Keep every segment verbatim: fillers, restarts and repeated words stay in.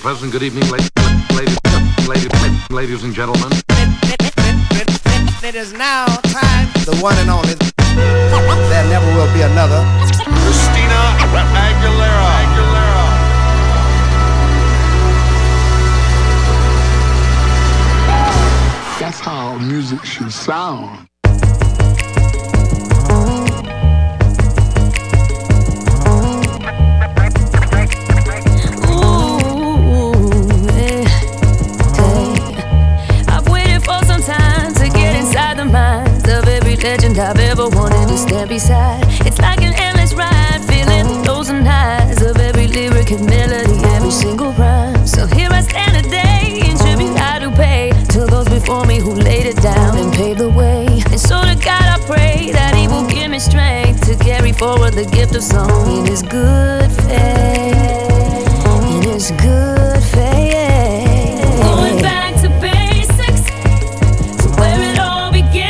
pleasant good evening, ladies, ladies, ladies, ladies and gentlemen. It is now time, the one and only. There never will be another. Christina Aguilera. Aguilera. That's how music should sound. Legend I've ever wanted to stand beside. It's like an endless ride, feeling the lows and highs of every lyric and melody, every single rhyme. So here I stand today, in tribute I do pay to those before me who laid it down and paved the way. And so to God I pray that He will give me strength to carry forward the gift of song in His good faith, in His good faith. Going back to basics, to where it all began.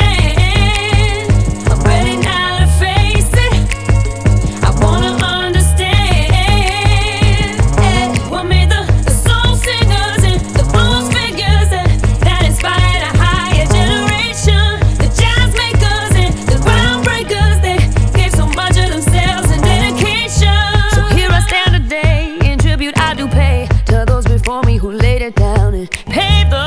For me who laid it down and paved the